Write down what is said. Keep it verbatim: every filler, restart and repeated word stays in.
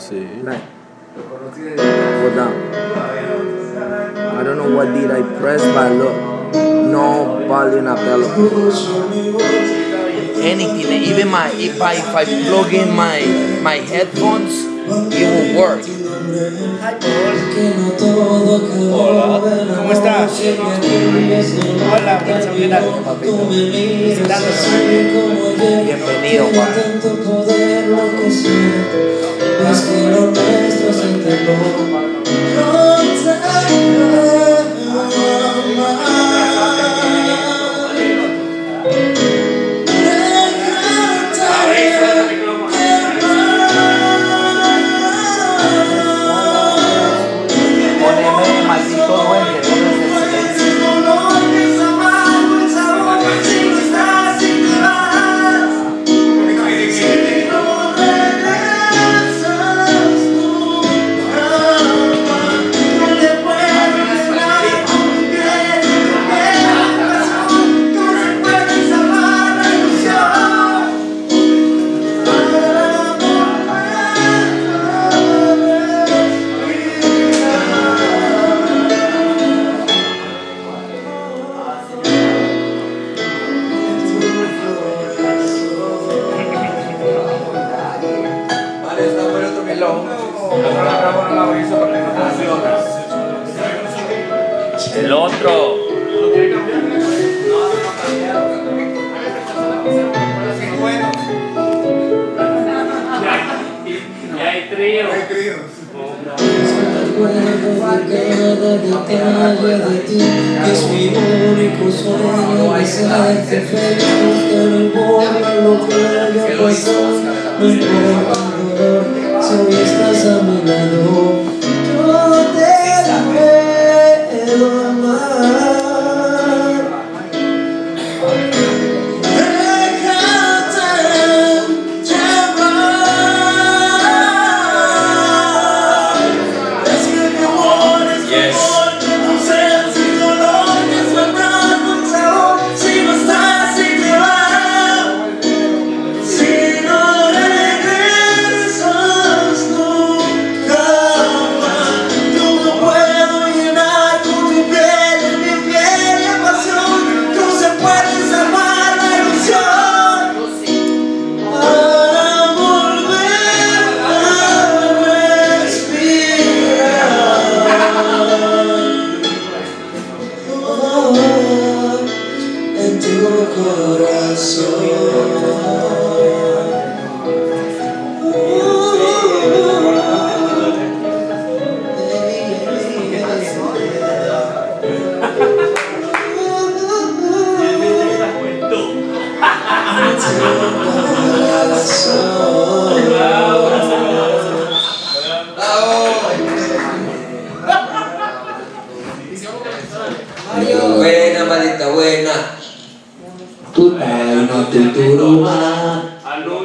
Sí. Like, hold on. I don't know what did I press, but look, no volume available. Anything, even my if I if I plug in my my headphones, it will work. Hola, ¿cómo estás? Hola, muchas gracias, papito. Bienvenido, Juan. Poneme maldito duende, duende del silencio. El otro. Y hay trío. Hay tríos. Es mi único sueño de serte feliz, que no importa lo que haya pasado, no importa el dolor, si hoy estás a mi lado, yo te puedo amar. Buena, maldita buena. Tú, ay, no te turuma.